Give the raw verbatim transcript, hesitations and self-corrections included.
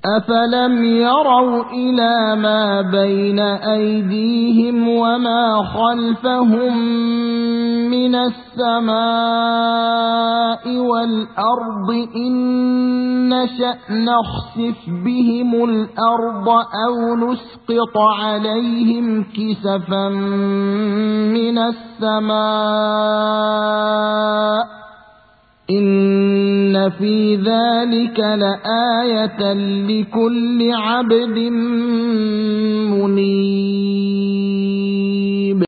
أفلم يروا إلى ما بين أيديهم وما خلفهم من السماء والأرض إن نشأ نخسف بهم الأرض أو نسقط عليهم كسفا من السماء إن في ذلك لآية لكل عبد منيب.